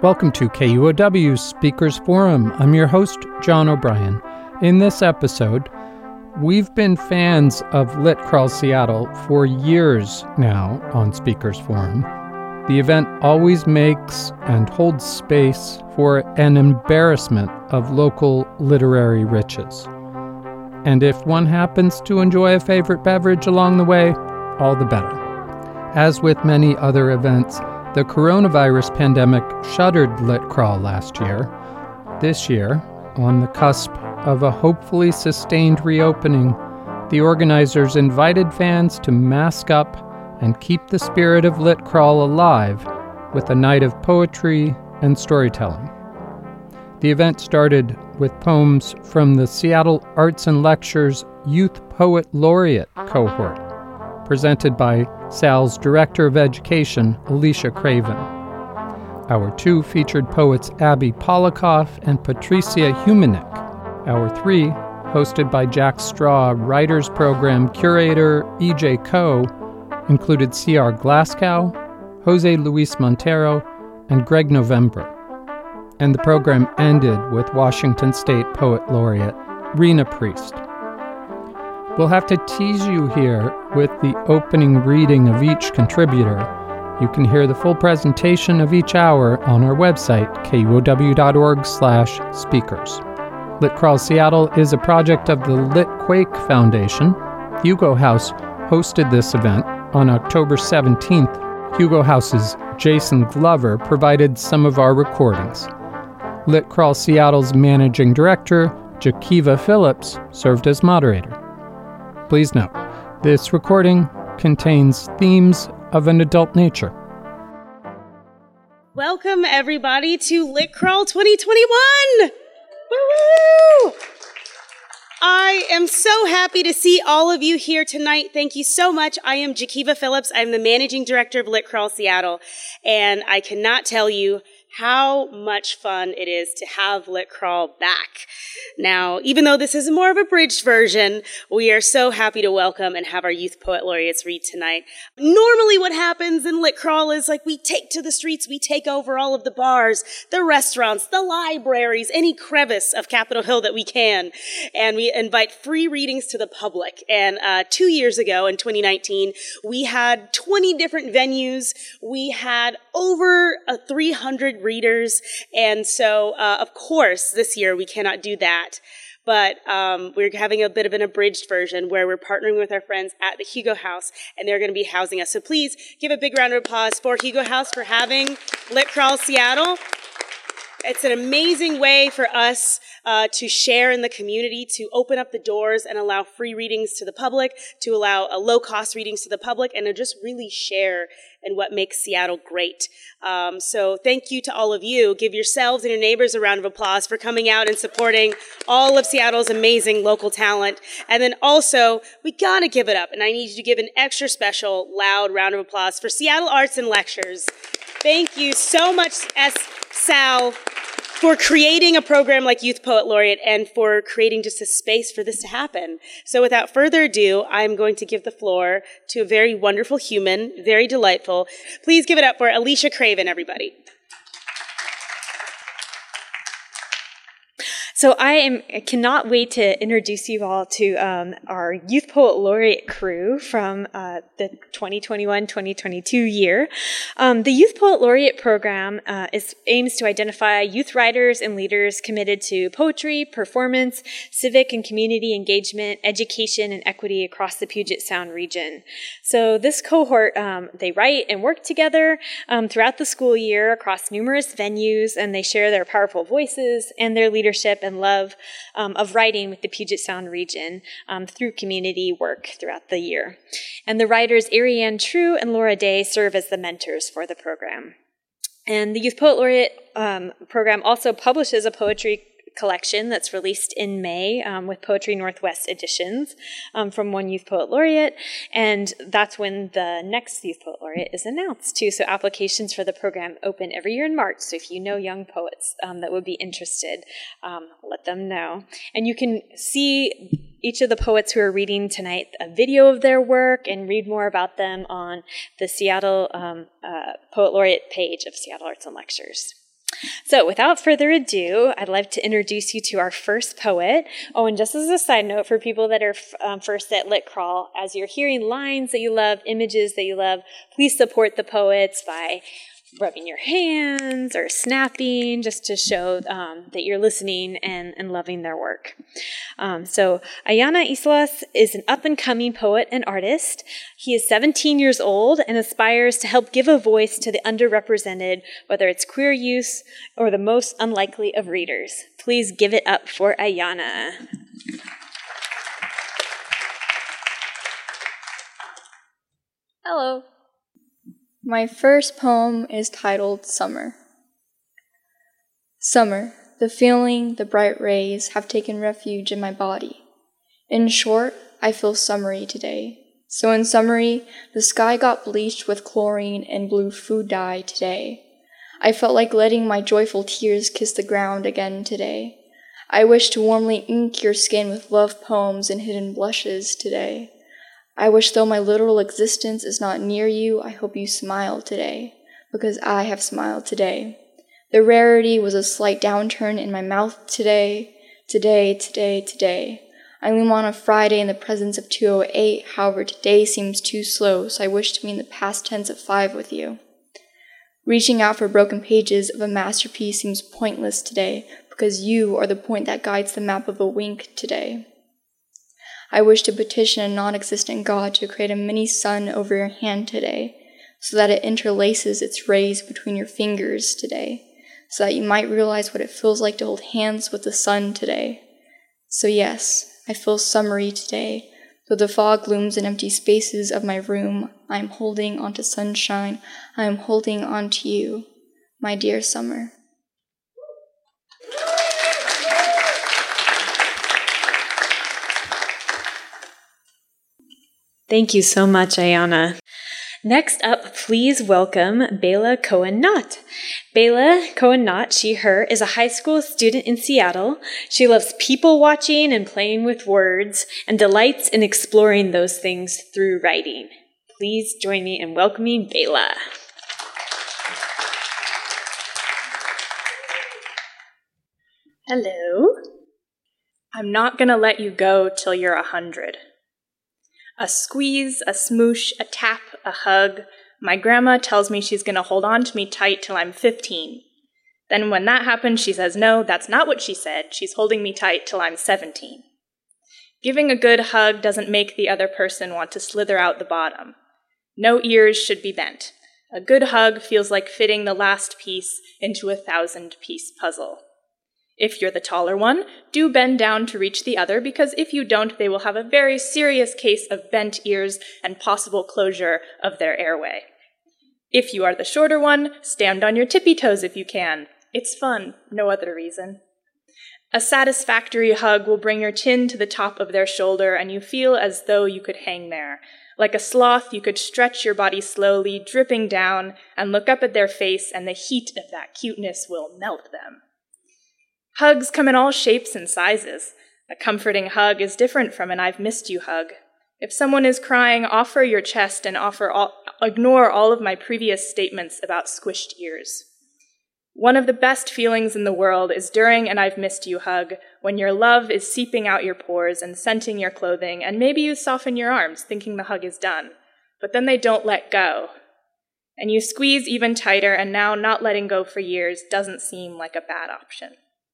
Welcome to KUOW's Speakers Forum. I'm your host, John O'Brien. In this episode, we've been fans of Lit Crawl Seattle for years now on Speakers Forum. The event always makes and holds space for an embarrassment of local literary riches. And if one happens to enjoy a favorite beverage along the way, all the better. As with many other events, the coronavirus pandemic shuttered Lit Crawl last year. This year, on the cusp of a hopefully sustained reopening, the organizers invited fans to mask up and keep the spirit of Lit Crawl alive with a night of poetry and storytelling. The event started with poems from the Seattle Arts and Lectures Youth Poet Laureate cohort, presented by SAL's Director of Education, Alicia Craven. Our two featured poets, Abby Polikoff and Patricia Humanick. Our three, hosted by Jack Straw Writers Program Curator E.J. Coe, included C.R. Glasgow, Jose Luis Montero, and Greg November. And the program ended with Washington State Poet Laureate Rena Priest. We'll have to tease you here with the opening reading of each contributor. You can hear the full presentation of each hour on our website, kuow.org/speakers. Lit Crawl Seattle is a project of the Lit Quake Foundation. Hugo House hosted this event on October 17th. Hugo House's Jason Glover provided some of our recordings. Lit Crawl Seattle's managing director, Jakiva Phillips, served as moderator. Please note, this recording contains themes of an adult nature. Welcome, everybody, to Lit Crawl 2021! Woo-hoo! I am so happy to see all of you here tonight. Thank you so much. I am Jakiva Phillips. I'm the managing director of Lit Crawl Seattle, and I cannot tell you how much fun it is to have Lit Crawl back. Now, even though this is more of a bridged version, we are so happy to welcome and have our Youth Poet Laureates read tonight. Normally what happens in Lit Crawl is we take to the streets, we take over all of the bars, the restaurants, the libraries, any crevice of Capitol Hill that we can, and we invite free readings to the public. And 2 years ago, in 2019, we had 20 different venues. We had over 300 readers, and so of course this year we cannot do that, but we're having a bit of an abridged version where we're partnering with our friends at the Hugo House, and they're going to be housing us. So please give a big round of applause for Hugo House for having Lit Crawl Seattle. It's an amazing way for us to share in the community, to open up the doors and allow free readings to the public, to allow low-cost readings to the public, and to just really share in what makes Seattle great. So thank you to all of you. Give yourselves and your neighbors a round of applause for coming out and supporting all of Seattle's amazing local talent. And then also, we gotta give it up, and I need you to give an extra special, loud round of applause for Seattle Arts and Lectures. Thank you so much, Sal, for creating a program like Youth Poet Laureate and for creating just a space for this to happen. So without further ado, I'm going to give the floor to a very wonderful human, very delightful. Please give it up for Alicia Craven, everybody. So I cannot wait to introduce you all to our Youth Poet Laureate crew from the 2021-2022 year. The Youth Poet Laureate program aims to identify youth writers and leaders committed to poetry, performance, civic and community engagement, education, and equity across the Puget Sound region. So this cohort, they write and work together throughout the school year across numerous venues, and they share their powerful voices and their leadership and love of writing with the Puget Sound region through community work throughout the year. And the writers Ariane True and Laura Day serve as the mentors for the program. And the Youth Poet Laureate program also publishes a poetry collection that's released in May with Poetry Northwest editions from one Youth Poet Laureate, and that's when the next Youth Poet Laureate is announced too. So applications for the program open every year in March, so if you know young poets that would be interested, let them know. And you can see each of the poets who are reading tonight a video of their work and read more about them on the Seattle Poet Laureate page of Seattle Arts and Lectures. So without further ado, I'd like to introduce you to our first poet. Oh, and just as a side note for people that are first at Lit Crawl, as you're hearing lines that you love, images that you love, please support the poets by rubbing your hands or snapping just to show that you're listening and loving their work. So Ayana Islas is an up-and-coming poet and artist. He is 17 years old and aspires to help give a voice to the underrepresented, whether it's queer youth or the most unlikely of readers. Please give it up for Ayana. Hello. My first poem is titled Summer. Summer, the feeling, the bright rays have taken refuge in my body. In short, I feel summery today. So in summary, the sky got bleached with chlorine and blue food dye today. I felt like letting my joyful tears kiss the ground again today. I wish to warmly ink your skin with love poems and hidden blushes today. I wish though my literal existence is not near you, I hope you smile today, because I have smiled today. The rarity was a slight downturn in my mouth today. I loom on a Friday in the presence of 2:08, however today seems too slow, so I wish to be in the past tense of 5 with you. Reaching out for broken pages of a masterpiece seems pointless today, because you are the point that guides the map of a wink today. I wish to petition a non-existent God to create a mini sun over your hand today, so that it interlaces its rays between your fingers today, so that you might realize what it feels like to hold hands with the sun today. So yes, I feel summery today. Though the fog looms in empty spaces of my room, I am holding onto sunshine. I am holding onto you, my dear summer. Thank you so much, Ayana. Next up, please welcome Bela Cohen-Knott. Bela Cohen-Knott, she, her, is a high school student in Seattle. She loves people watching and playing with words and delights in exploring those things through writing. Please join me in welcoming Bela. Hello. I'm not gonna let you go till you're 100. A squeeze, a smoosh, a tap, a hug. My grandma tells me she's gonna hold on to me tight till I'm 15. Then when that happens, she says, no, that's not what she said. She's holding me tight till I'm 17. Giving a good hug doesn't make the other person want to slither out the bottom. No ears should be bent. A good hug feels like fitting the last piece into a 1,000-piece puzzle. If you're the taller one, do bend down to reach the other, because if you don't, they will have a very serious case of bent ears and possible closure of their airway. If you are the shorter one, stand on your tippy toes if you can. It's fun, no other reason. A satisfactory hug will bring your chin to the top of their shoulder, and you feel as though you could hang there. Like a sloth, you could stretch your body slowly, dripping down, and look up at their face, and the heat of that cuteness will melt them. Hugs come in all shapes and sizes. A comforting hug is different from an I've missed you hug. If someone is crying, offer your chest and ignore all of my previous statements about squished ears. One of the best feelings in the world is during an I've missed you hug, when your love is seeping out your pores and scenting your clothing, and maybe you soften your arms thinking the hug is done, but then they don't let go. And you squeeze even tighter, and now not letting go for years doesn't seem like a bad option.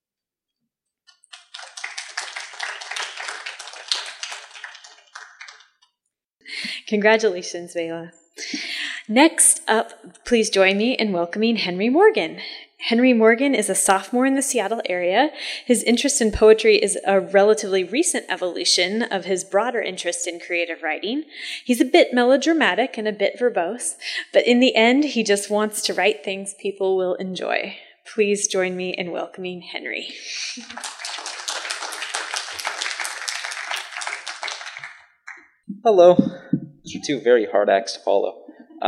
Congratulations, Bela. Next up, please join me in welcoming Henry Morgan. Henry Morgan is a sophomore in the Seattle area. His interest in poetry is a relatively recent evolution of his broader interest in creative writing. He's a bit melodramatic and a bit verbose, but in the end, he just wants to write things people will enjoy. Please join me in welcoming Henry. Hello. These are two very hard acts to follow.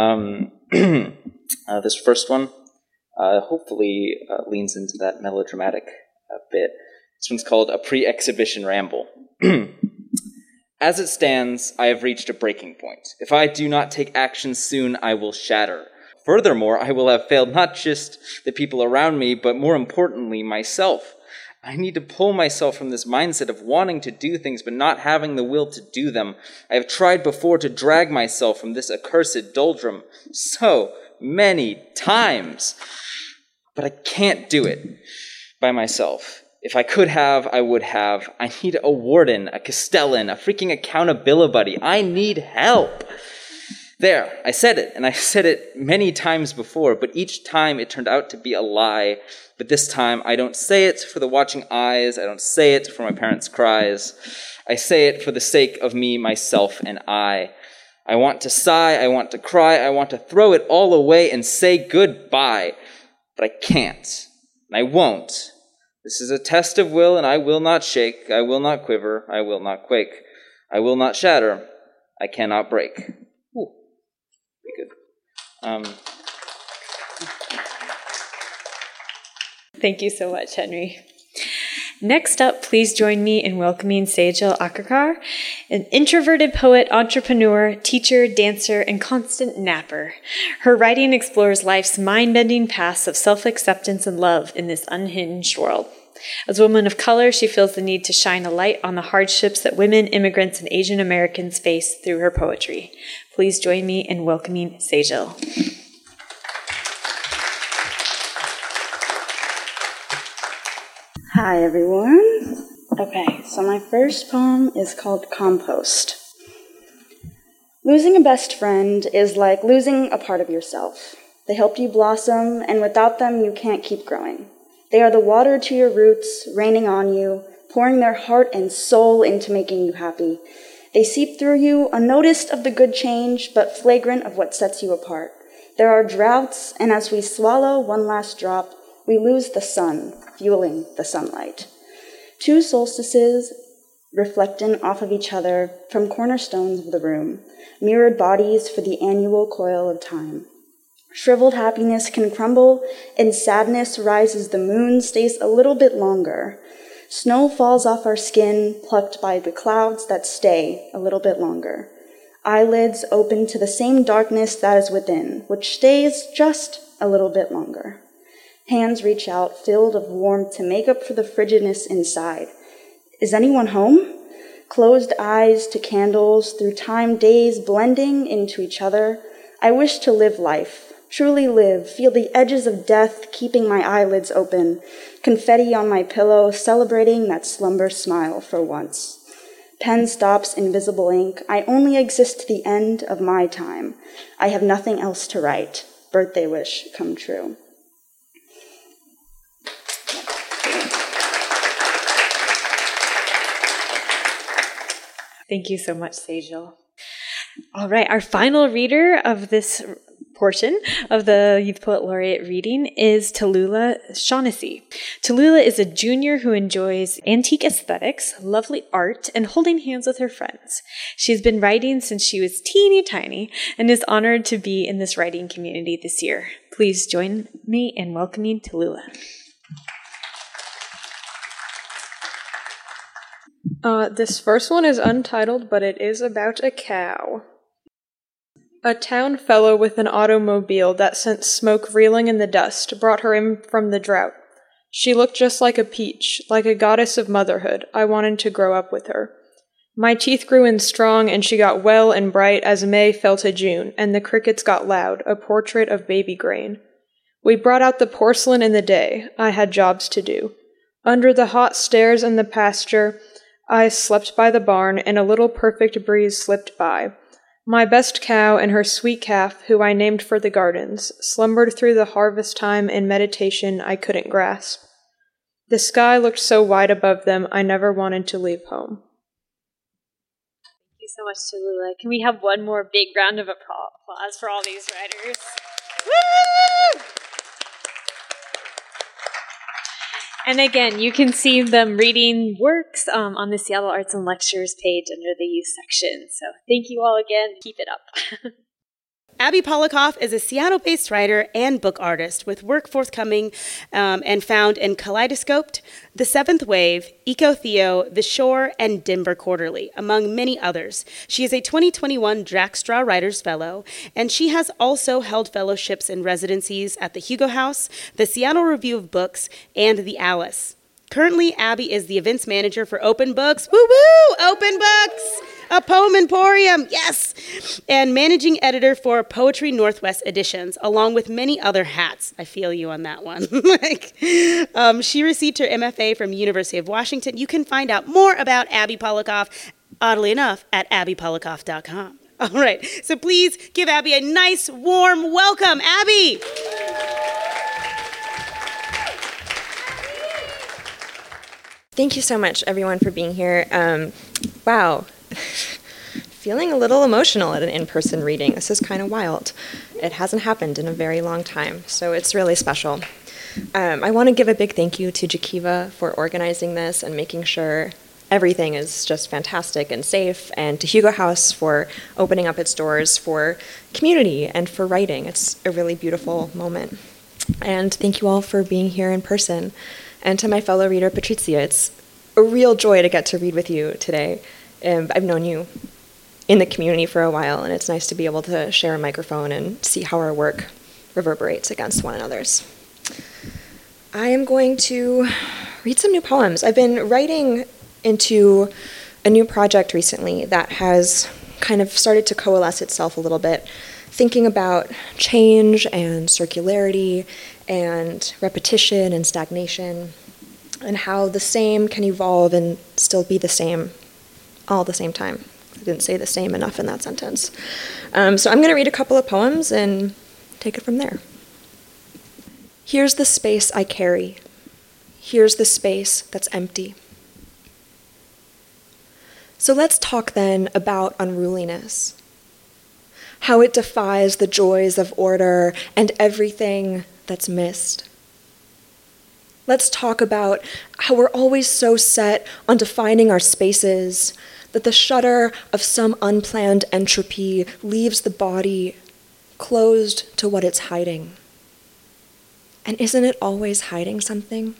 This first one hopefully leans into that melodramatic bit. This one's called A Pre-Exhibition Ramble. As it stands, I have reached a breaking point. If I do not take action soon, I will shatter. Furthermore, I will have failed not just the people around me, but more importantly, myself. I need to pull myself from this mindset of wanting to do things but not having the will to do them. I have tried before to drag myself from this accursed doldrum so many times, but I can't do it by myself. If I could have, I would have. I need a warden, a castellan, a freaking accountability buddy. I need help. There, I said it, and I said it many times before, but each time it turned out to be a lie. But this time, I don't say it for the watching eyes. I don't say it for my parents' cries. I say it for the sake of me, myself, and I. I want to sigh, I want to cry, I want to throw it all away and say goodbye. But I can't, and I won't. This is a test of will, and I will not shake, I will not quiver, I will not quake. I will not shatter, I cannot break. Ooh, pretty good. Thank you so much, Henry. Next up, please join me in welcoming Sejal Akakar, an introverted poet, entrepreneur, teacher, dancer, and constant napper. Her writing explores life's mind-bending paths of self-acceptance and love in this unhinged world. As a woman of color, she feels the need to shine a light on the hardships that women, immigrants, and Asian Americans face through her poetry. Please join me in welcoming Sejal. Hi, everyone. Okay, so my first poem is called Compost. Losing a best friend is like losing a part of yourself. They helped you blossom, and without them, you can't keep growing. They are the water to your roots, raining on you, pouring their heart and soul into making you happy. They seep through you, unnoticed of the good change, but flagrant of what sets you apart. There are droughts, and as we swallow one last drop, we lose the sun, fueling the sunlight. Two solstices reflecting off of each other from cornerstones of the room, mirrored bodies for the annual coil of time. Shriveled happiness can crumble, and sadness rises the moon stays a little bit longer. Snow falls off our skin, plucked by the clouds that stay a little bit longer. Eyelids open to the same darkness that is within, which stays just a little bit longer. Hands reach out, filled of warmth to make up for the frigidness inside. Is anyone home? Closed eyes to candles, through time days blending into each other. I wish to live life, truly live, feel the edges of death keeping my eyelids open, confetti on my pillow, celebrating that slumber smile for once. Pen stops, invisible ink. I only exist to the end of my time. I have nothing else to write. Birthday wish come true. Thank you so much, Sejal. All right, our final reader of this portion of the Youth Poet Laureate reading is Tallulah Shaughnessy. Tallulah is a junior who enjoys antique aesthetics, lovely art, and holding hands with her friends. She's been writing since she was teeny tiny and is honored to be in this writing community this year. Please join me in welcoming Tallulah. This first one is untitled, but it is about a cow. A town fellow with an automobile that sent smoke reeling in the dust brought her in from the drought. She looked just like a peach, like a goddess of motherhood. I wanted to grow up with her. My teeth grew in strong, and she got well and bright as May fell to June, and the crickets got loud, a portrait of baby grain. We brought out the porcelain in the day. I had jobs to do. Under the hot stairs in the pasture, I slept by the barn, and a little perfect breeze slipped by. My best cow and her sweet calf, who I named for the gardens, slumbered through the harvest time in meditation I couldn't grasp. The sky looked so wide above them, I never wanted to leave home. Thank you so much, Tallulah. Can we have one more big round of applause for all these writers? Woo! And again, you can see them reading works on the Seattle Arts and Lectures page under the youth section. So thank you all again. Keep it up. Abby Polikoff is a Seattle-based writer and book artist with work forthcoming and found in Kaleidoscoped, The Seventh Wave, Eco-Theo, The Shore, and Denver Quarterly, among many others. She is a 2021 Jack Straw Writers Fellow, and she has also held fellowships and residencies at the Hugo House, the Seattle Review of Books, and the Alice. Currently, Abby is the events manager for Open Books. Woo-woo! Open Books! A Poem Emporium, yes! And managing editor for Poetry Northwest Editions, along with many other hats. I feel you on that one. She received her MFA from University of Washington. You can find out more about Abby Polikoff, oddly enough, at abbypolikoff.com. All right, so please give Abby a nice, warm welcome. Abby! Thank you so much, everyone, for being here. Wow. Feeling a little emotional at an in-person reading. This is kind of wild. It hasn't happened in a very long time, so it's really special. I want to give a big thank you to Jakiva for organizing this and making sure everything is just fantastic and safe, and to Hugo House for opening up its doors for community and for writing. It's a really beautiful moment. And thank you all for being here in person. And to my fellow reader, Patrizia, it's a real joy to get to read with you today. I've known you in the community for a while, and it's nice to be able to share a microphone and see how our work reverberates against one another's. I am going to read some new poems. I've been writing into a new project recently that has kind of started to coalesce itself a little bit, thinking about change and circularity and repetition and stagnation, and how the same can evolve and still be the same all at the same time. I didn't say the same enough in that sentence. So I'm going to read a couple of poems and take it from there. Here's the space I carry. Here's the space that's empty. So let's talk then about unruliness, how it defies the joys of order and everything that's missed. Let's talk about how we're always so set on defining our spaces that the shudder of some unplanned entropy leaves the body closed to what it's hiding. And isn't it always hiding something?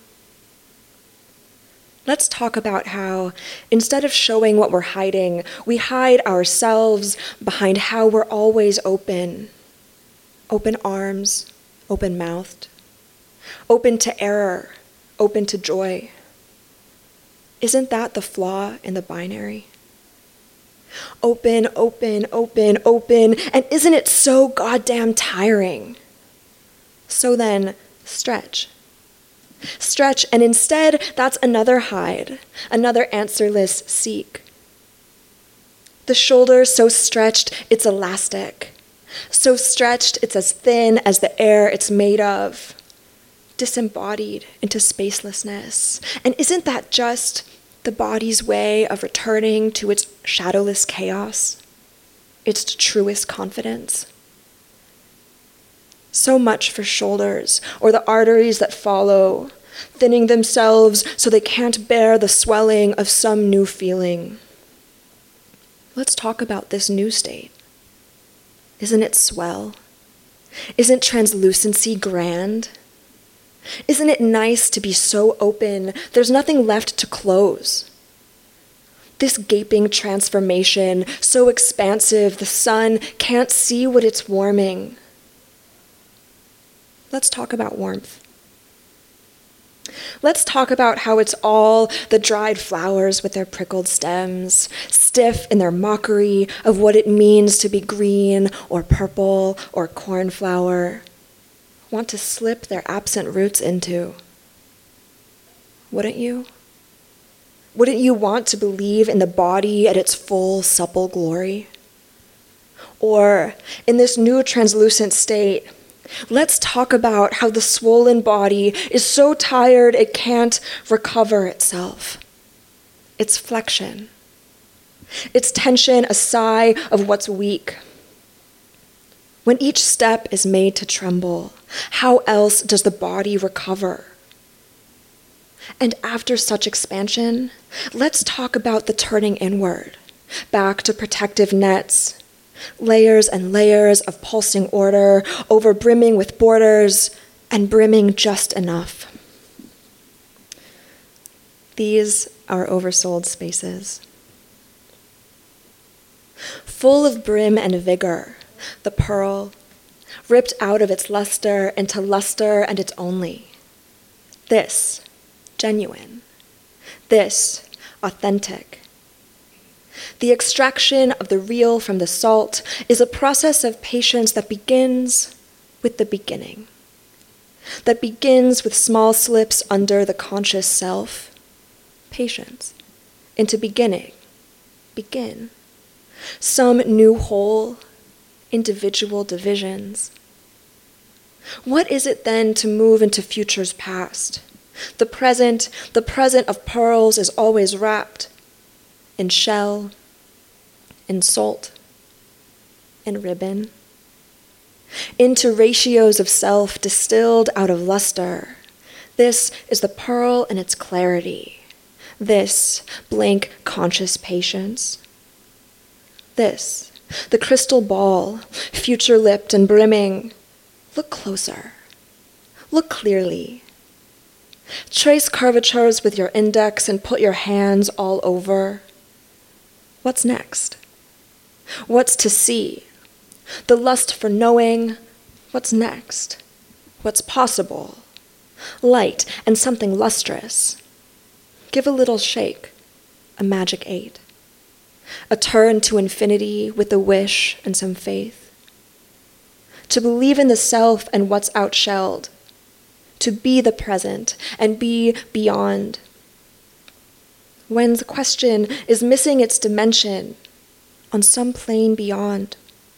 Let's talk about how, instead of showing what we're hiding, we hide ourselves behind how we're always open. Open arms, open-mouthed, open to error, open to joy. Isn't that the flaw in the binary? Open, open, open, open, and isn't it so goddamn tiring? So then, stretch. Stretch, and instead, that's another hide, another answerless seek. The shoulder so stretched, it's elastic. So stretched, it's as thin as the air it's made of. Disembodied into spacelessness. And isn't that just the body's way of returning to its shadowless chaos, its truest confidence? So much for shoulders, or the arteries that follow, thinning themselves so they can't bear the swelling of some new feeling. Let's talk about this new state. Isn't it swell? Isn't translucency grand? Isn't it nice to be so open, there's nothing left to close? This gaping transformation, so expansive, the sun can't see what it's warming. Let's talk about warmth. Let's talk about how it's all the dried flowers with their prickled stems, stiff in their mockery of what it means to be green or purple or cornflower, want to slip their absent roots into. Wouldn't you? Wouldn't you want to believe in the body at its full, supple glory? Or, in this new translucent state, let's talk about how the swollen body is so tired it can't recover itself. Its flexion. Its tension, a sigh of what's weak. When each step is made to tremble, how else does the body recover? And after such expansion, let's talk about the turning inward, back to protective nets, Layers and layers of pulsing order, over-brimming with borders, and brimming just enough. These are oversold spaces. Full of brim and vigor, the pearl, ripped out of its luster into luster and its only. This, genuine. This, authentic. The extraction of the real from the salt is a process of patience that begins with the beginning. That begins with small slips under the conscious self. Patience. Into beginning. Begin. Some new whole. Individual divisions. What is it then to move into futures past? The present of pearls is always wrapped in shell, in salt, in ribbon, into ratios of self distilled out of luster. This is the pearl in its clarity. This, blank conscious patience. This, the crystal ball, future-lipped and brimming. Look closer. Look clearly. Trace curvatures with your index and put your hands all over. What's next? What's to see? The lust for knowing. What's next? What's possible? Light and something lustrous. Give a little shake, a magic 8. A turn to infinity with a wish and some faith. To believe in the self and what's outshelled. To be the present and be beyond. When the question is missing its dimension on some plane beyond.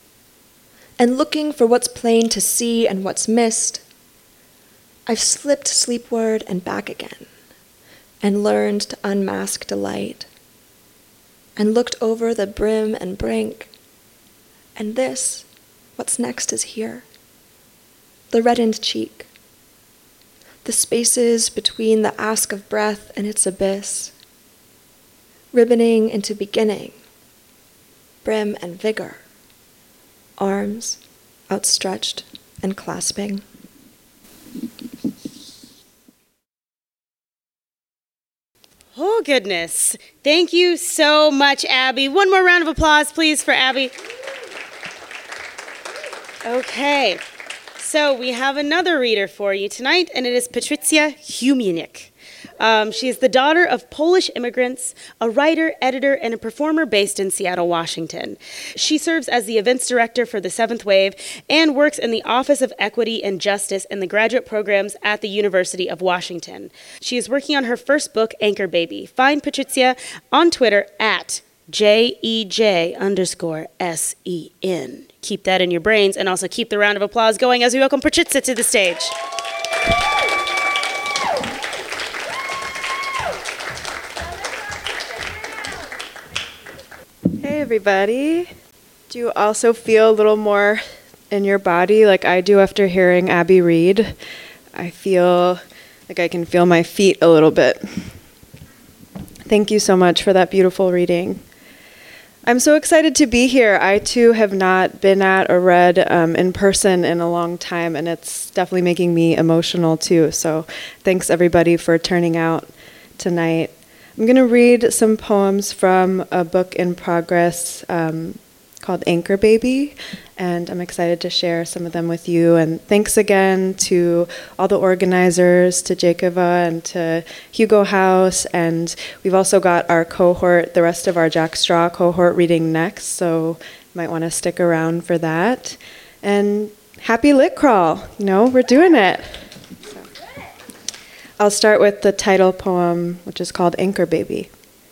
And looking for what's plain to see and what's missed, I've slipped sleepward and back again, and learned to unmask delight, and looked over the brim and brink, and this, what's next is here. The reddened cheek, the spaces between the ask of breath and its abyss, ribboning into beginning, brim and vigor, arms outstretched and clasping. Oh, goodness. Thank you so much, Abby. One more round of applause, please, for Abby. Okay, so we have another reader for you tonight, and it is Patrycja Humienik. She is the daughter of Polish immigrants, a writer, editor, and a performer based in Seattle, Washington. She serves as the events director for the Seventh Wave and works in the Office of Equity and Justice in the graduate programs at the University of Washington. She is working on her first book, Anchor Baby. Find Patrycja on Twitter at JEJ_SEN. Keep that in your brains, and also keep the round of applause going as we welcome Patrycja to the stage. Hey everybody. Do you also feel a little more in your body like I do after hearing Abby read? I feel like I can feel my feet a little bit. Thank you so much for that beautiful reading. I'm so excited to be here. I too have not been at or read in person in a long time, and it's definitely making me emotional too. So thanks everybody for turning out tonight. I'm going to read some poems from a book in progress called Anchor Baby, and I'm excited to share some of them with you. And thanks again to all the organizers, to Jakova and to Hugo House, and we've also got our cohort, the rest of our Jack Straw cohort reading next, so you might want to stick around for that. And happy Lit Crawl, we're doing it. I'll start with the title poem, which is called Anchor Baby.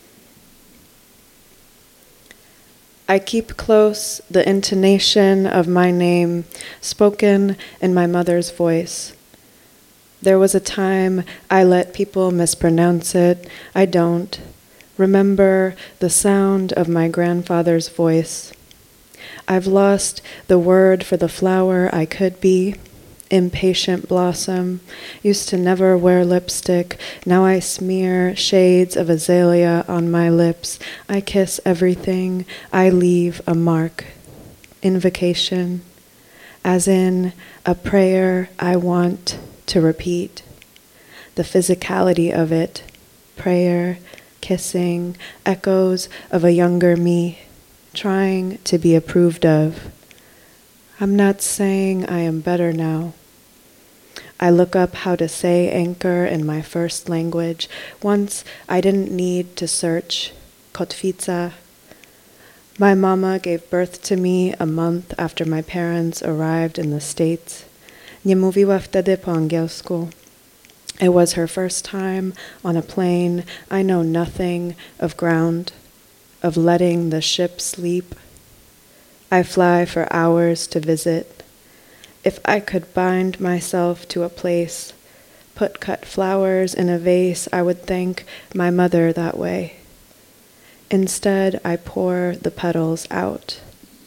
I keep close the intonation of my name, spoken in my mother's voice. There was a time I let people mispronounce it. I don't remember the sound of my grandfather's voice. I've lost the word for the flower I could be. Impatient blossom, used to never wear lipstick. Now I smear shades of azalea on my lips. I kiss everything. I leave a mark. invocation, as in a prayer I want to repeat. The physicality of it, prayer, kissing, echoes of a younger me, trying to be approved of. I'm not saying I am better now. I look up how to say anchor in my first language. Once I didn't need to search, kotwica. My mama gave birth to me a month after my parents arrived in the States. Nie mówiła wtedy po angielsku. It was her first time on a plane. I know nothing of ground, of letting the ship sleep. I fly for hours to visit. If I could bind myself to a place, put cut flowers in a vase, I would thank my mother that way. Instead, I pour the petals out.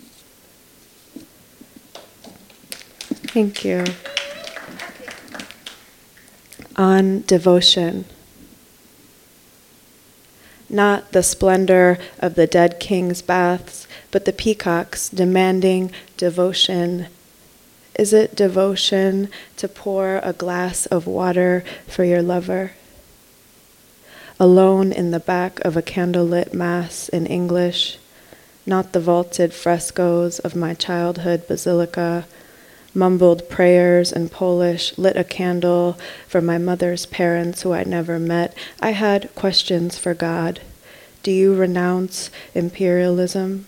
Thank you. On devotion. Not the splendor of the dead king's baths, but the peacocks demanding devotion. Is it devotion to pour a glass of water for your lover? Alone in the back of a candlelit mass in English, not the vaulted frescoes of my childhood basilica, mumbled prayers in Polish, lit a candle for my mother's parents who I never met. I had questions for God. Do you renounce imperialism?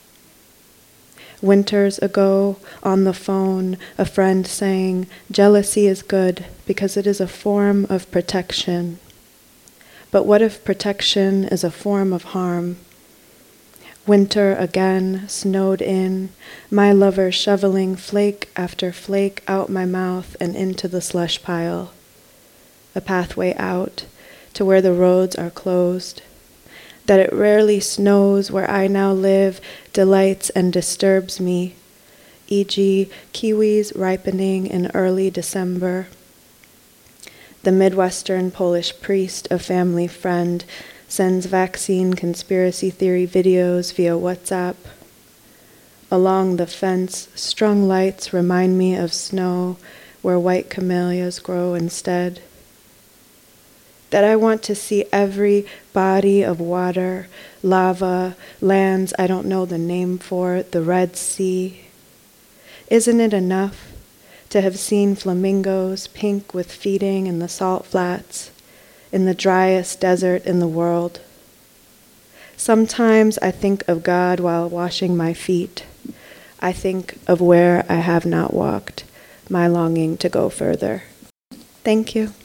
Winters ago, on the phone, a friend saying, jealousy is good because it is a form of protection. But what if protection is a form of harm? Winter again, snowed in, my lover shoveling flake after flake out my mouth and into the slush pile. A pathway out to where the roads are closed. That it rarely snows where I now live delights and disturbs me, e.g., kiwis ripening in early December. The Midwestern Polish priest, a family friend, sends vaccine conspiracy theory videos via WhatsApp. Along the fence, strung lights remind me of snow where white camellias grow instead. That I want to see every body of water, lava, lands I don't know the name for, the Red Sea. Isn't it enough to have seen flamingos pink with feeding in the salt flats, in the driest desert in the world? Sometimes I think of God while washing my feet. I think of where I have not walked, my longing to go further. Thank you.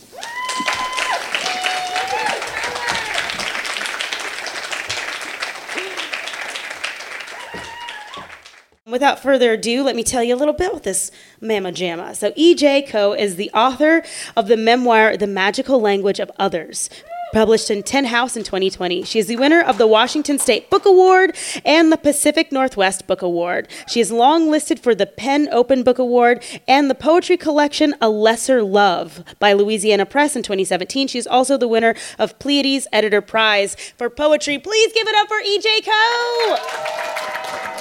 Without further ado, let me tell you a little bit about this Mama Jamma. So E.J. Koh is the author of the memoir, The Magical Language of Others, published in Tin House in 2020. She is the winner of the Washington State Book Award and the Pacific Northwest Book Award. She is long listed for the PEN Open Book Award and the poetry collection A Lesser Love by Louisiana Press in 2017. She is also the winner of Pleiades Editor Prize for Poetry. Please give it up for E.J. Koh!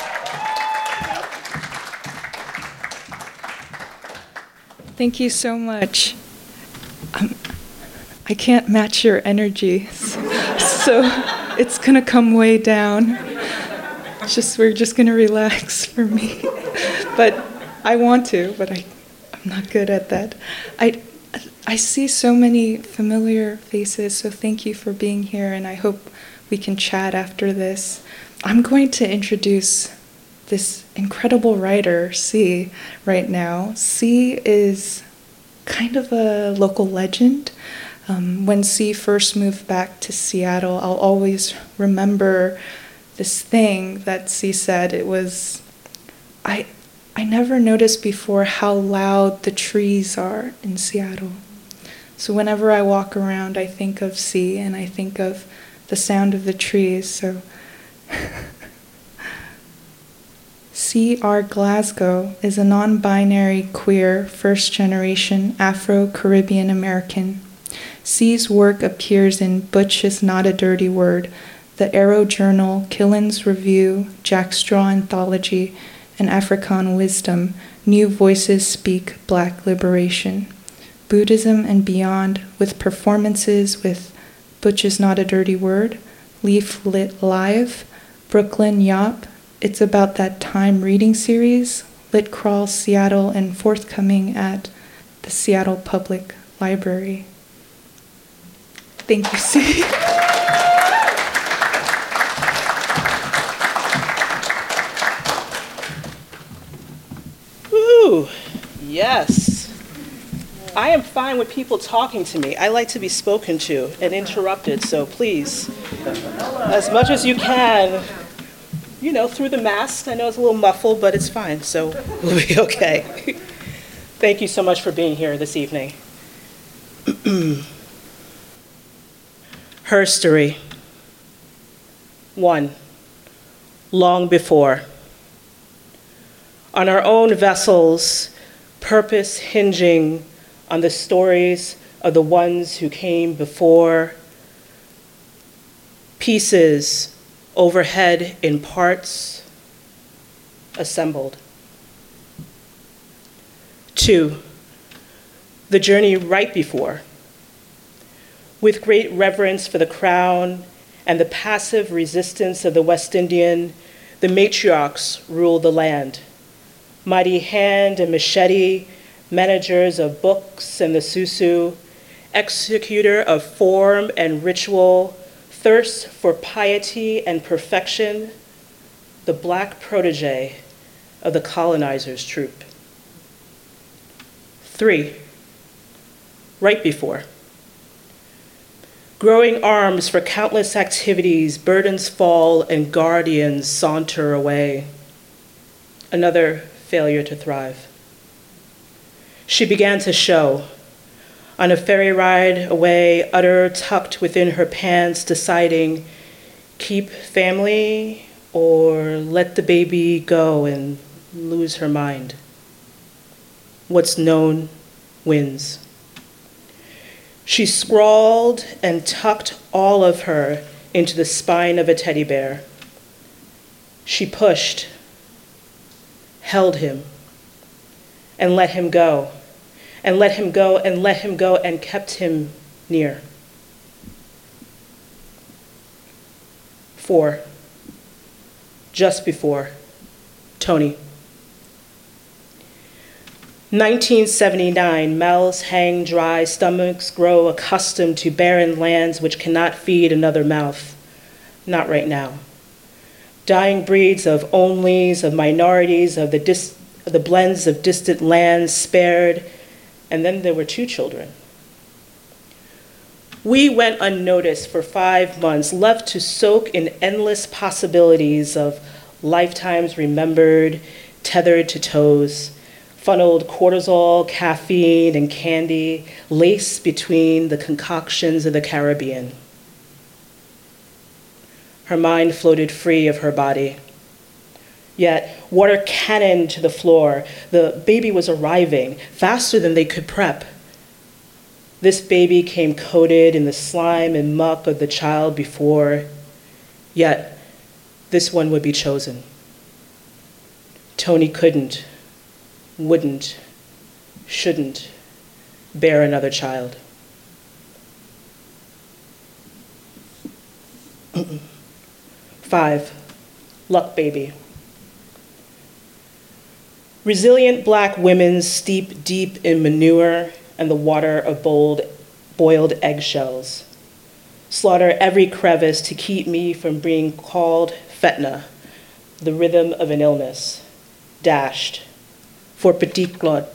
Thank you so much. I can't match your energy, so it's gonna come way down. We're just gonna relax for me. But I want to, but I'm not good at that. I see so many familiar faces, so thank you for being here, and I hope we can chat after this. I'm going to introduce this incredible writer, C, right now. C is kind of a local legend. When C first moved back to Seattle, I'll always remember this thing that C said. It was, I never noticed before how loud the trees are in Seattle. So whenever I walk around, I think of C and I think of the sound of the trees. So C.R. Glasgow is a non-binary, queer, first-generation Afro-Caribbean American. C's work appears in Butch Is Not a Dirty Word, The Arrow Journal, Killen's Review, Jack Straw Anthology, and African wisdom, new voices speak Black liberation. Buddhism and beyond, with performances with Butch is Not a Dirty Word, Leaf Lit Live, Brooklyn Yop, It's About That Time reading series, Lit Crawl Seattle, and forthcoming at the Seattle Public Library. Thank you, C. Woo! Yes. I am fine with people talking to me. I like to be spoken to and interrupted, so please, as much as you can, through the mask. I know it's a little muffled, but it's fine, so we'll be okay. Thank you so much for being here this evening. Her story. 1. Long before. On our own vessels, purpose hinging on the stories of the ones who came before, pieces overhead in parts, assembled. 2, the journey right before. With great reverence for the crown and the passive resistance of the West Indian, the matriarchs ruled the land. Mighty hand and machete, managers of books and the susu, executor of form and ritual, thirst for piety and perfection, the Black protege of the colonizer's troop. 3, right before. Growing arms for countless activities, burdens fall and guardians saunter away. Another failure to thrive. She began to show. On a ferry ride away, udder tucked within her pants, deciding, keep family or let the baby go and lose her mind. What's known wins. She scrawled and tucked all of her into the spine of a teddy bear. She pushed, held him, and let him go, and let him go, and let him go, and kept him near. 4, just before, Tony. 1979, mouths hang dry, stomachs grow accustomed to barren lands which cannot feed another mouth. Not right now. Dying breeds of onlys, of minorities, of the blends of distant lands spared, and then there were 2 children. We went unnoticed for 5 months, left to soak in endless possibilities of lifetimes remembered, tethered to toes, funneled cortisol, caffeine, and candy, laced between the concoctions of the Caribbean. Her mind floated free of her body. Yet, water cannoned to the floor. The baby was arriving faster than they could prep. This baby came coated in the slime and muck of the child before, yet this one would be chosen. Tony couldn't, wouldn't, shouldn't bear another child. 5, luck baby. Resilient Black women steep deep in manure and the water of boiled eggshells. Slaughter every crevice to keep me from being called Fetna, the rhythm of an illness. Dashed for Petit Claude.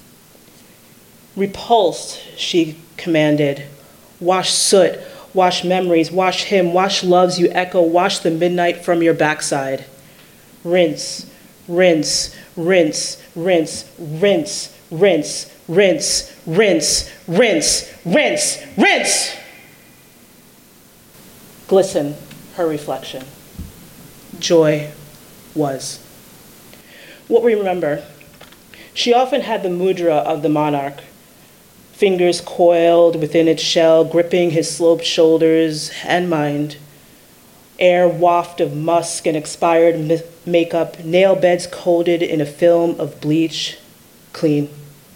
Repulsed, she commanded. Wash soot, wash memories, wash him, wash loves you echo, wash the midnight from your backside. Rinse, rinse, rinse, rinse, rinse, rinse, rinse, rinse, rinse, rinse, rinse. Glisten, her reflection. Joy was. What we remember, she often had the mudra of the monarch, fingers coiled within its shell, gripping his sloped shoulders and mind. air waft of musk and expired makeup, nail beds coated in a film of bleach, clean.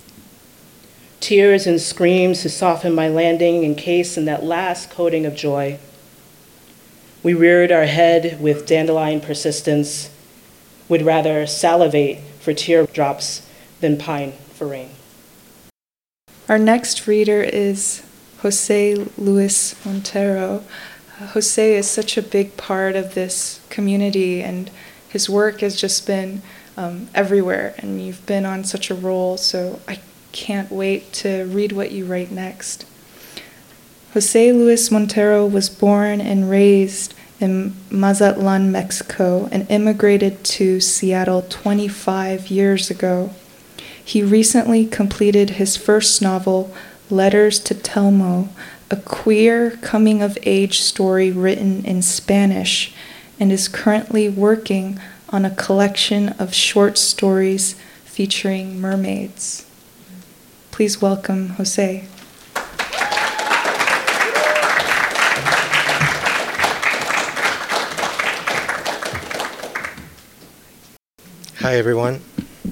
Tears and screams to soften my landing, encased in that last coating of joy. We reared our head with dandelion persistence, would rather salivate for teardrops than pine for rain. Our next reader is Jose Luis Montero. Jose is such a big part of this community, and his work has just been everywhere, and you've been on such a roll, so I can't wait to read what you write next. Jose Luis Montero was born and raised in Mazatlan, Mexico, and immigrated to Seattle 25 years ago. He recently completed his first novel, Letters to Telmo, a queer coming-of-age story written in Spanish, and is currently working on a collection of short stories featuring mermaids. Please welcome Jose. Hi, everyone.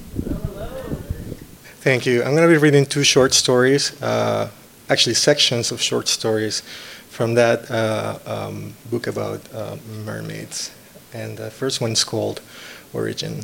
Thank you. I'm going to be reading two short stories, actually sections of short stories from that book about mermaids. And the first one's called Origin.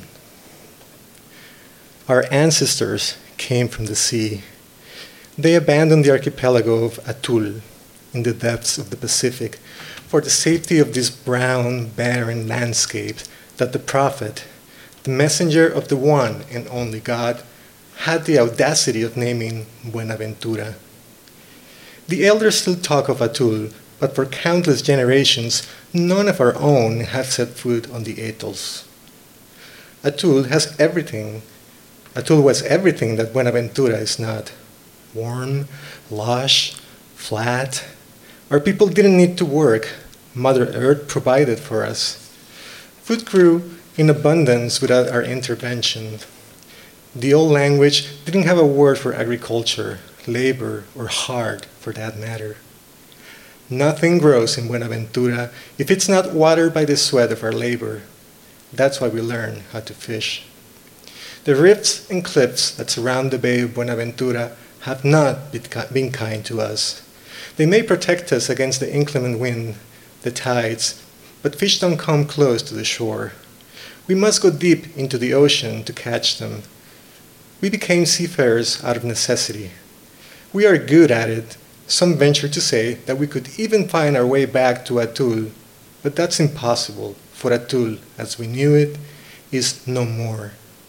Our ancestors came from the sea. They abandoned the archipelago of Atul in the depths of the Pacific for the safety of this brown, barren landscape that the prophet, the messenger of the one and only God, had the audacity of naming Buenaventura. The elders still talk of Atul, but for countless generations, none of our own have set foot on the atolls. Atul has everything. Atul was everything that Buenaventura is not. Warm, lush, flat. Our people didn't need to work. Mother Earth provided for us. Food grew in abundance without our intervention. The old language didn't have a word for agriculture, labor, or hard for that matter. Nothing grows in Buenaventura if it's not watered by the sweat of our labor. That's why we learn how to fish. The rifts and cliffs that surround the Bay of Buenaventura have not been kind to us. They may protect us against the inclement wind, the tides, but fish don't come close to the shore. We must go deep into the ocean to catch them. We became seafarers out of necessity. We are good at it. Some venture to say that we could even find our way back to Atul, but that's impossible, for Atul, as we knew it, is no more.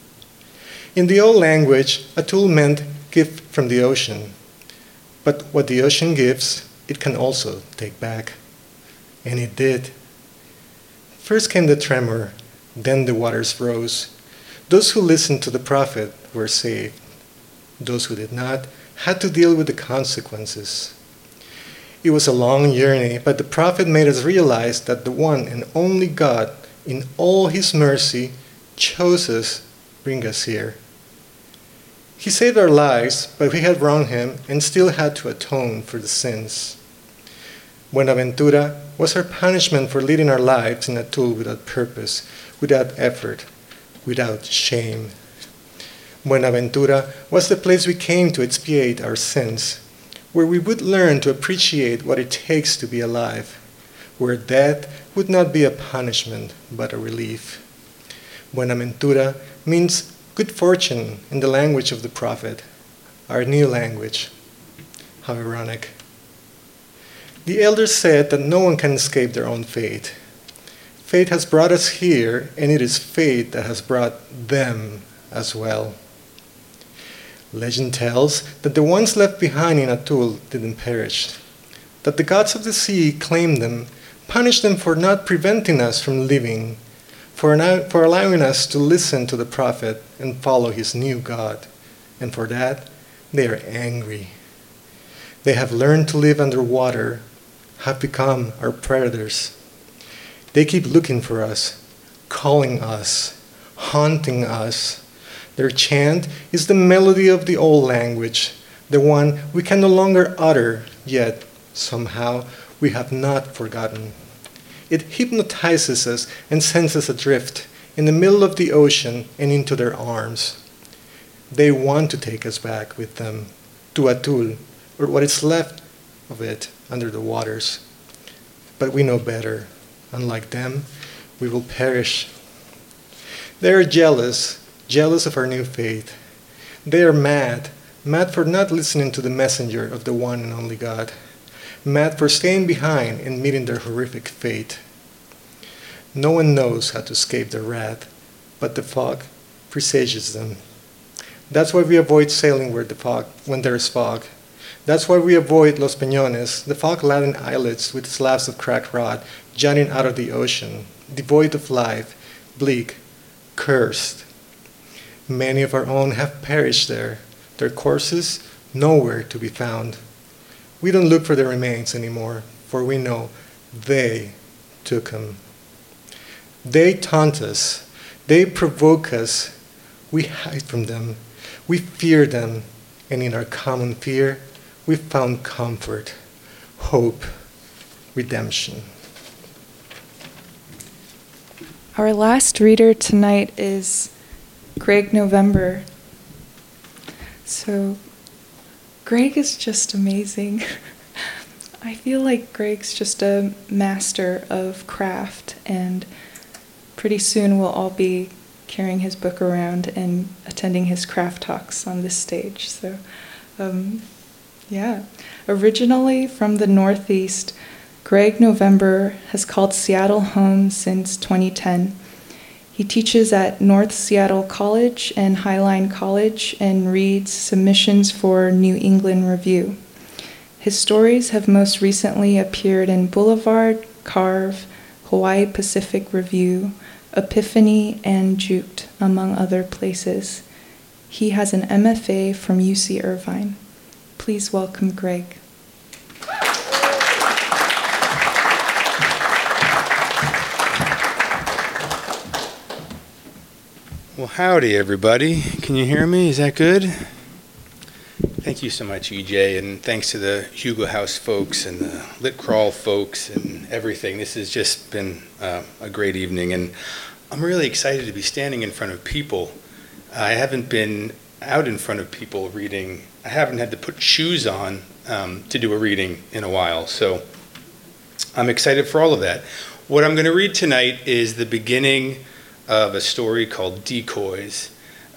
In the old language, Atul meant gift from the ocean. But what the ocean gives, it can also take back. And it did. First came the tremor, then the waters rose. Those who listened to the prophet were saved. Those who did not had to deal with the consequences. It was a long journey, but the prophet made us realize that the one and only God, in all his mercy, chose us, bring us here. He saved our lives, but we had wronged him and still had to atone for the sins. Buenaventura was our punishment for leading our lives in Atul without purpose, without effort, without shame. Buenaventura was the place we came to expiate our sins, where we would learn to appreciate what it takes to be alive, where death would not be a punishment, but a relief. Buenaventura means good fortune in the language of the prophet, our new language. How ironic. The elders said that no one can escape their own fate. Fate has brought us here, and it is fate that has brought them as well. Legend tells that the ones left behind in Atul didn't perish, that the gods of the sea claimed them, punished them for not preventing us from living, for allowing us to listen to the prophet and follow his new God. And for that, they are angry. They have learned to live underwater, have become our predators. They keep looking for us, calling us, haunting us. Their chant is the melody of the old language, the one we can no longer utter, yet somehow we have not forgotten. It hypnotizes us and sends us adrift in the middle of the ocean and into their arms. They want to take us back with them to Atul, or what is left of it under the waters. But we know better. Unlike them, we will perish. They are jealous of our new faith. They are mad for not listening to the messenger of the one and only God, mad for staying behind and meeting their horrific fate. No one knows how to escape their wrath, but the fog presages them. That's why we avoid sailing when there is fog. That's why we avoid Los Peñones, the fog-laden islets with slabs of cracked rock jutting out of the ocean, devoid of life, bleak, cursed. Many of our own have perished there, their corpses nowhere to be found. We don't look for their remains anymore, for we know they took them. They taunt us, they provoke us, we hide from them, we fear them, and in our common fear, we found comfort, hope, redemption. Our last reader tonight is Greg November. So, Greg is just amazing. I feel like Greg's just a master of craft, and pretty soon we'll all be carrying his book around and attending his craft talks on this stage. So, originally from the Northeast, Greg November has called Seattle home since 2010. He teaches at North Seattle College and Highline College and reads submissions for New England Review. His stories have most recently appeared in Boulevard, Carve, Hawaii Pacific Review, Epiphany, and Juked, among other places. He has an MFA from UC Irvine. Please welcome Greg. Well, howdy, everybody. Can you hear me? Is that good? Thank you so much, EJ, and thanks to the Hugo House folks and the Lit Crawl folks and everything. This has just been a great evening, and I'm really excited to be standing in front of people. I haven't been out in front of people reading. I haven't had to put shoes on to do a reading in a while, so I'm excited for all of that. What I'm going to read tonight is the beginning of a story called Decoys.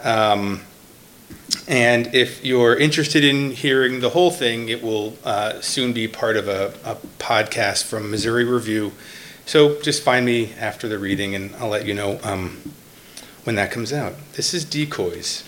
And if you're interested in hearing the whole thing, it will soon be part of a podcast from Missouri Review. So just find me after the reading and I'll let you know when that comes out. This is Decoys.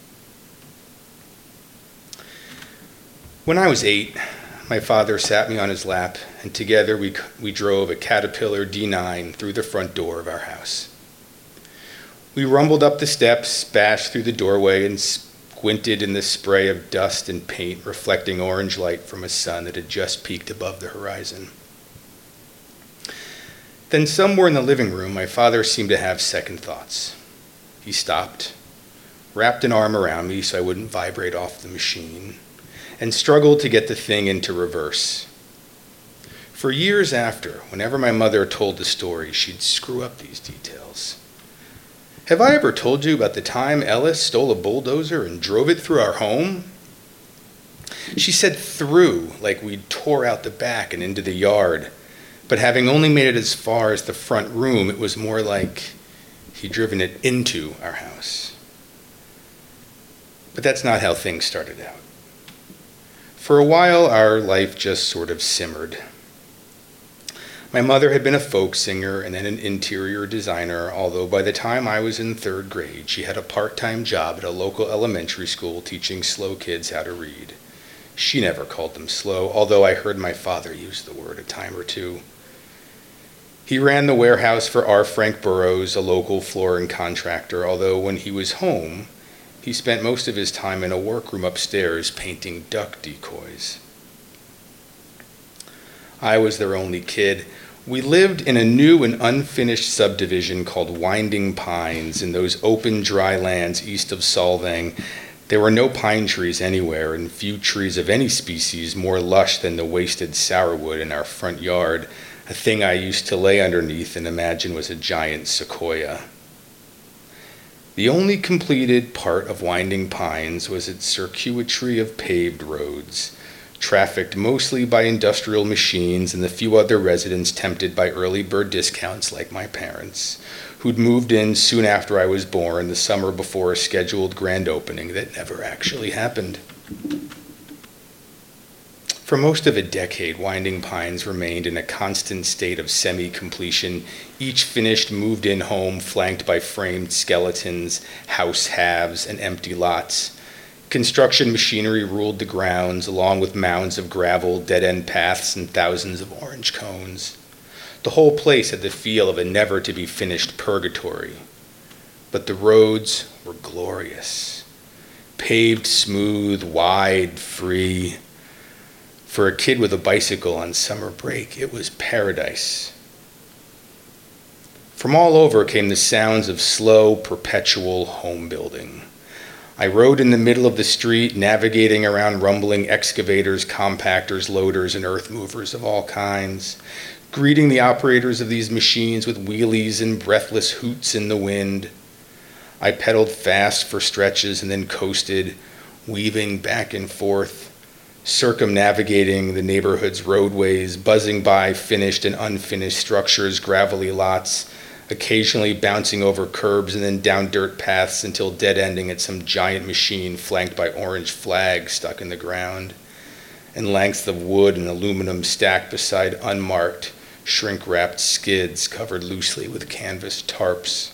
When I was 8, my father sat me on his lap, and together we drove a Caterpillar D9 through the front door of our house. We rumbled up the steps, bashed through the doorway, and squinted in the spray of dust and paint reflecting orange light from a sun that had just peaked above the horizon. Then somewhere in the living room, my father seemed to have second thoughts. He stopped, wrapped an arm around me so I wouldn't vibrate off the machine, and struggled to get the thing into reverse. For years after, whenever my mother told the story, she'd screw up these details. Have I ever told you about the time Ellis stole a bulldozer and drove it through our home? She said through, like we'd tore out the back and into the yard. But having only made it as far as the front room, it was more like he'd driven it into our house. But that's not how things started out. For a while, our life just sort of simmered. My mother had been a folk singer and then an interior designer, although by the time I was in 3rd grade, she had a part-time job at a local elementary school teaching slow kids how to read. She never called them slow, although I heard my father use the word a time or two. He ran the warehouse for R. Frank Burroughs, a local flooring contractor, although when he was home, he spent most of his time in a workroom upstairs painting duck decoys. I was their only kid. We lived in a new and unfinished subdivision called Winding Pines in those open, dry lands east of Solvang. There were no pine trees anywhere, and few trees of any species more lush than the wasted sourwood in our front yard. a thing I used to lay underneath and imagine was a giant sequoia. The only completed part of Winding Pines was its circuitry of paved roads, trafficked mostly by industrial machines and the few other residents tempted by early bird discounts like my parents, who'd moved in soon after I was born, the summer before a scheduled grand opening that never actually happened. For most of a decade, Winding Pines remained in a constant state of semi-completion, each finished moved-in home flanked by framed skeletons, house halves, and empty lots. Construction machinery ruled the grounds, along with mounds of gravel, dead-end paths, and thousands of orange cones. The whole place had the feel of a never-to-be-finished purgatory. But the roads were glorious. Paved smooth, wide, free. For a kid with a bicycle on summer break, it was paradise. From all over came the sounds of slow, perpetual home building. I rode in the middle of the street, navigating around rumbling excavators, compactors, loaders, and earth movers of all kinds, greeting the operators of these machines with wheelies and breathless hoots in the wind. I pedaled fast for stretches and then coasted, weaving back and forth, circumnavigating the neighborhood's roadways, buzzing by finished and unfinished structures, gravelly lots, occasionally bouncing over curbs and then down dirt paths until dead-ending at some giant machine flanked by orange flags stuck in the ground, and lengths of wood and aluminum stacked beside unmarked, shrink-wrapped skids covered loosely with canvas tarps.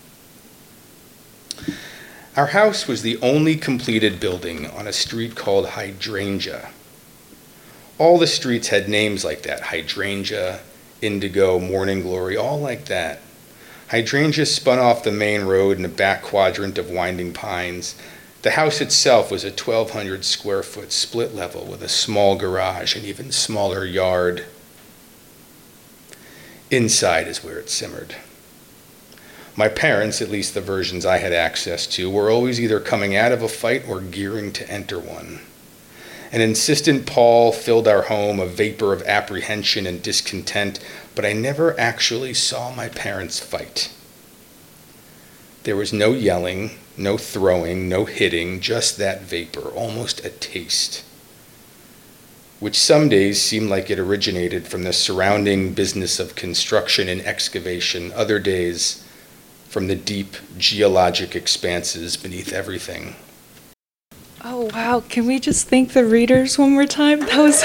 Our house was the only completed building on a street called Hydrangea. All the streets had names like that: Hydrangea, Indigo, Morning Glory, all like that. Hydrangea spun off the main road in a back quadrant of Winding Pines. The house itself was a 1,200 square foot split level with a small garage and even smaller yard. Inside is where it simmered. My parents, at least the versions I had access to, were always either coming out of a fight or gearing to enter one. An insistent Paul filled our home, a vapor of apprehension and discontent, but I never actually saw my parents fight. There was no yelling, no throwing, no hitting, just that vapor, almost a taste, which some days seemed like it originated from the surrounding business of construction and excavation, other days from the deep geologic expanses beneath everything. Oh, wow. Can we just thank the readers one more time? That was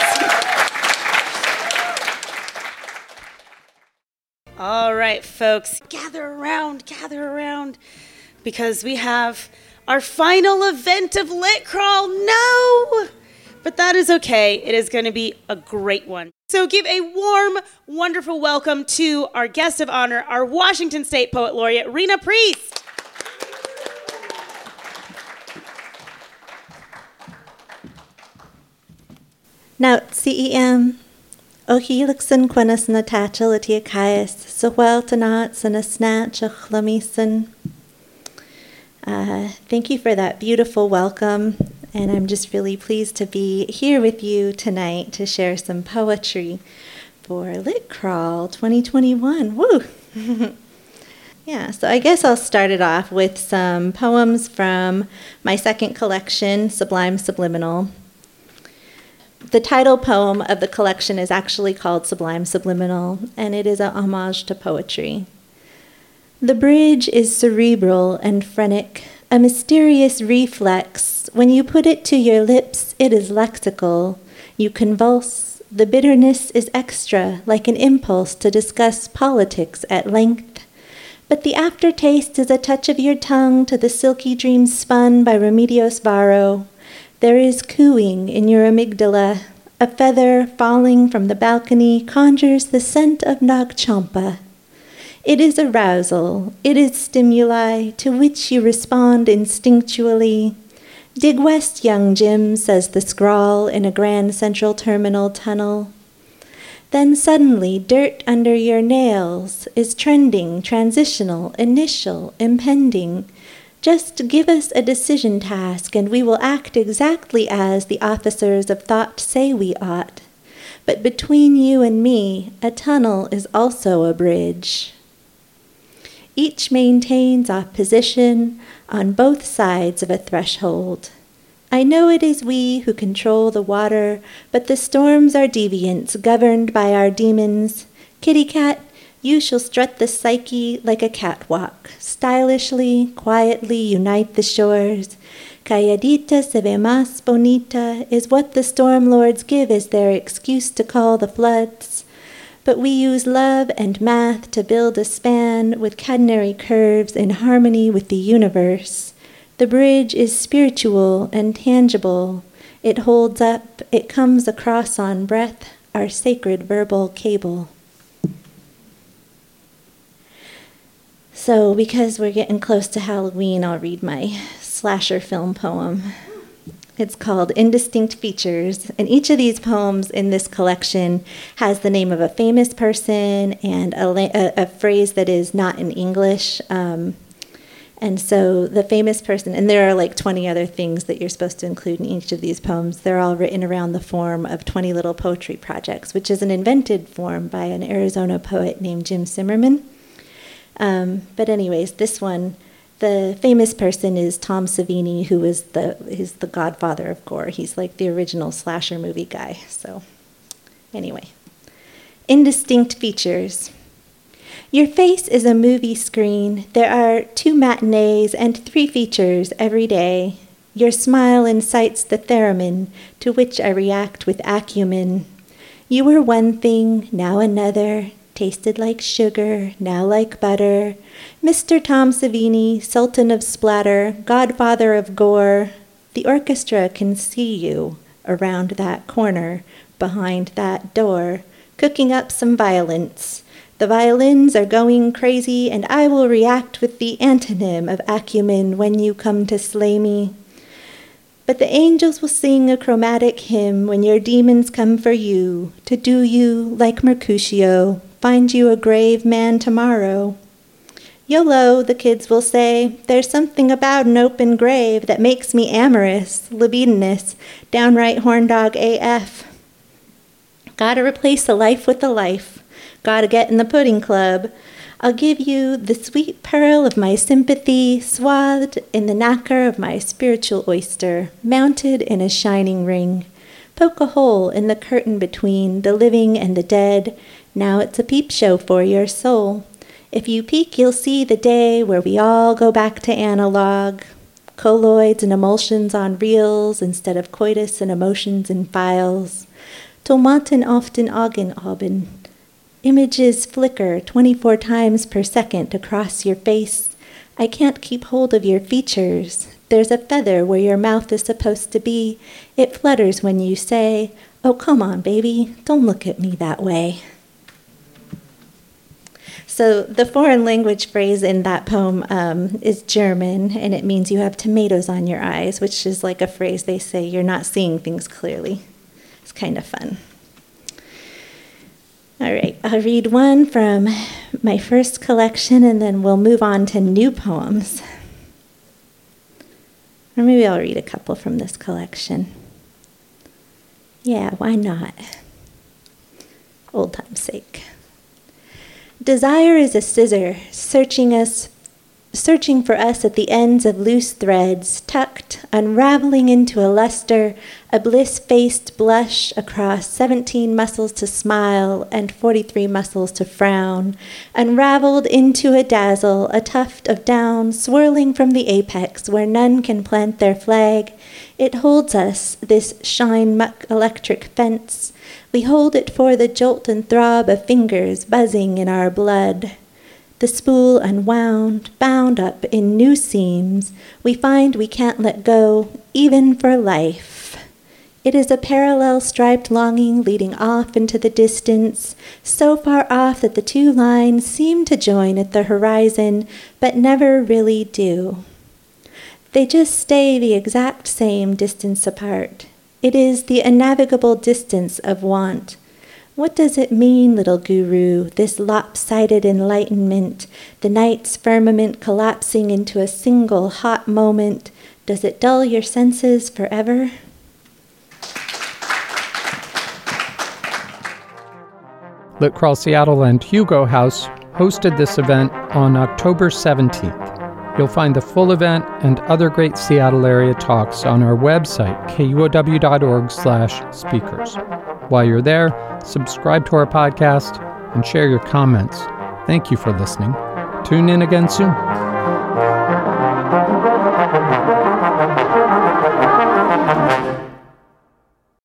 amazing. All right, folks, gather around, because we have our final event of Lit Crawl. No! But that is okay. It is going to be a great one. So give a warm, wonderful welcome to our guest of honor, our Washington State Poet Laureate, Rena Priest. Naut CEM, o helixen quenas natachel etiacaias, so well to knots and a snatch of chlamisen. Thank you for that beautiful welcome, and I'm just really pleased to be here with you tonight to share some poetry for Lit Crawl 2021. Woo! Yeah, so I guess I'll start it off with some poems from my second collection, Sublime Subliminal. The title poem of the collection is actually called Sublime Subliminal, and it is a homage to poetry. The bridge is cerebral and phrenic, a mysterious reflex. When you put it to your lips, it is lexical. You convulse. The bitterness is extra, like an impulse to discuss politics at length. But the aftertaste is a touch of your tongue to the silky dreams spun by Remedios Varo. There is cooing in your amygdala. A feather falling from the balcony conjures the scent of Nagchampa. It is arousal. It is stimuli to which you respond instinctually. Dig west, young Jim, says the scrawl in a Grand Central Terminal tunnel. Then suddenly, dirt under your nails is trending, transitional, initial, impending. Just give us a decision task, and we will act exactly as the officers of thought say we ought. but between you and me, a tunnel is also a bridge. Each maintains our position on both sides of a threshold. I know it is we who control the water, but the storms are deviants governed by our demons. Kitty cat, you shall strut the psyche like a catwalk, stylishly, quietly unite the shores. Calladita se ve más bonita is what the storm lords give as their excuse to call the floods. But we use love and math to build a span with catenary curves in harmony with the universe. The bridge is spiritual and tangible. It holds up, it comes across on breath, our sacred verbal cable. So, because we're getting close to Halloween, I'll read my slasher film poem. It's called Indistinct Features, and each of these poems in this collection has the name of a famous person and a phrase that is not in English. And so the famous person, and there are like 20 other things that you're supposed to include in each of these poems, they're all written around the form of 20 Little Poetry Projects, which is an invented form by an Arizona poet named Jim Zimmerman. But anyways, this one, the famous person is Tom Savini, who is he's the godfather of gore. He's like the original slasher movie guy. So anyway, Indistinct Features. Your face is a movie screen. There are 2 matinees and 3 features every day. Your smile incites the theremin, to which I react with acumen. You were one thing, now another, tasted like sugar, now like butter. Mr. Tom Savini, Sultan of Splatter, Godfather of Gore. The orchestra can see you around that corner, behind that door, cooking up some violence. The violins are going crazy, and I will react with the antonym of acumen when you come to slay me. But the angels will sing a chromatic hymn when your demons come for you, to do you like Mercutio, find you a grave man tomorrow. YOLO, the kids will say, there's something about an open grave that makes me amorous, libidinous, downright horndog AF. Gotta replace a life with a life. Gotta get in the pudding club. I'll give you the sweet pearl of my sympathy, swathed in the nacre of my spiritual oyster, mounted in a shining ring. Poke a hole in the curtain between the living and the dead. Now it's a peep show for your soul. If you peek, you'll see the day where we all go back to analog. Colloids and emulsions on reels instead of coitus and emotions in files. Tomaten often augen oben. Images flicker 24 times per second across your face. I can't keep hold of your features. There's a feather where your mouth is supposed to be. It flutters when you say, oh, come on, baby, don't look at me that way. So the foreign language phrase in that poem is German, and it means you have tomatoes on your eyes, which is like a phrase they say you're not seeing things clearly. It's kind of fun. All right, I'll read one from my first collection, and then we'll move on to new poems. Or maybe I'll read a couple from this collection. Yeah, why not? Old time's sake. Desire is a scissor, searching for us at the ends of loose threads, tucked, unraveling into a luster, a bliss-faced blush across 17 muscles to smile and 43 muscles to frown, unraveled into a dazzle, a tuft of down swirling from the apex where none can plant their flag. It holds us, this shine-muck electric fence. We hold it for the jolt and throb of fingers buzzing in our blood. The spool unwound, bound up in new seams, we find we can't let go, even for life. It is a parallel striped longing leading off into the distance, so far off that the 2 lines seem to join at the horizon, but never really do. They just stay the exact same distance apart. It is the unnavigable distance of want. What does it mean, little guru, this lopsided enlightenment, the night's firmament collapsing into a single hot moment? Does it dull your senses forever? Lit Crawl Seattle and Hugo House hosted this event on October 17th. You'll find the full event and other great Seattle area talks on our website, kuow.org/speakers. While you're there, subscribe to our podcast and share your comments. Thank you for listening. Tune in again soon.